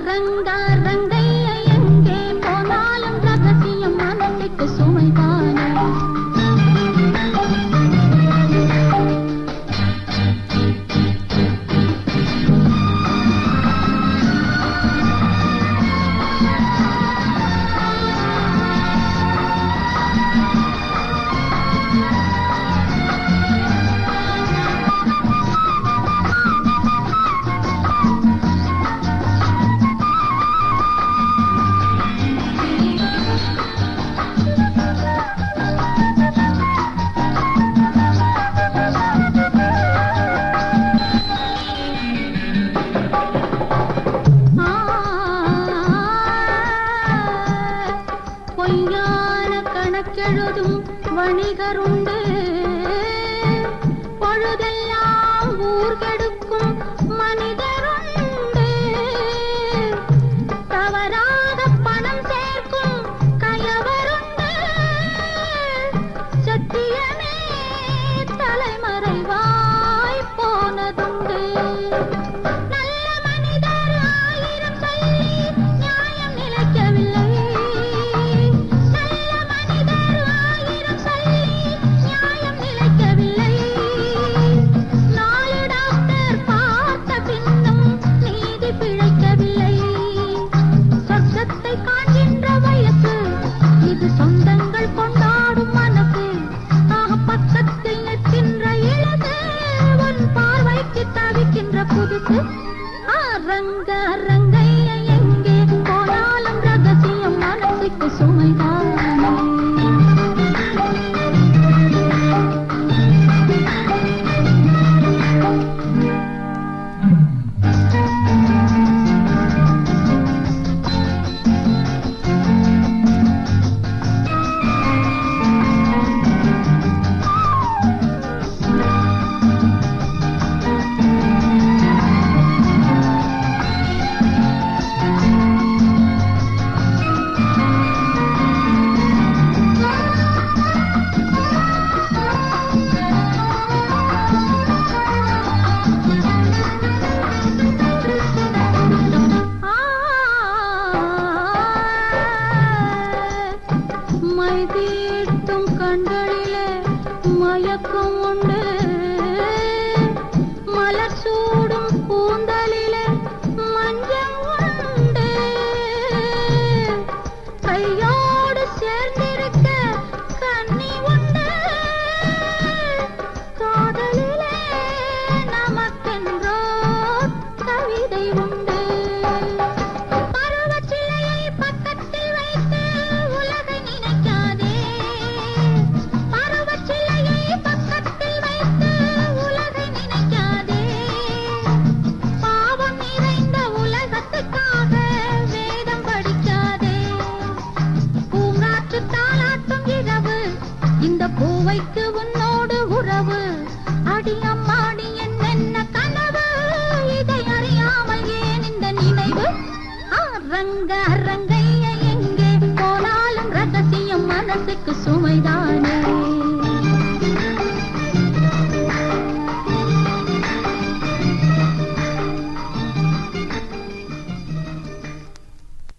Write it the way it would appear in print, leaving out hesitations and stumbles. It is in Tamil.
ரங்கா ரங்கையா எங்கே போனாலும் ரகசியம் மனசுக்கு சுமைதானே. பொய்யான கணக்கெழுதும் வணிகருண்டு, பொழுதெல்லாம் ஊர்கெடுக்கும் மனிதருண்டு, தவறாத பணம் சேர்க்கும் கயவருண்டு, சத்தியமே தலைமறைவாய் போனதுண்டு. சொந்தங்கள் கொண்டாடும் மனசு பக்கத்தில் நிற்கின்ற இழகு, உன் பார்வைக்கு தவிக்கின்ற புதுசு. ரங்க ரங்கையா எங்கே போனாலும் ரகசியம் மனசுக்கு சுமைதானே. மைதீட்டும் கண்களிலே மயக்கம் உண்டு, மலர் சூடும் கூந்தலிலே மஞ்சள் உண்டு, கையோடு சேர்ந்திருக்க கண்ணி உண்டு, காதலிலே நமக்கென்றோ கவிதை உண்டு. பருவச்சிலையை பக்கத்தில் வைத்து உலகை நினைக்காதே, பருவச்சிலையை பக்கத்தில் வைத்து உலகை நினைக்காதே, பாவம் நிறைந்த உலகத்துக்காக வேதம் படிக்காதே. பூங்காற்று தாளாட்டும் இரவு, இந்த பூவைக்கு உன்னோடு உறவு, அடி அம்மாடி என்னென்ன கனவு, இதை அறியாமல் ஏன் இந்த நினைவு. ரங்க ரங்கையா எங்கே போனாலும் ரகசியம் மனசுக்கு சுமைதானே.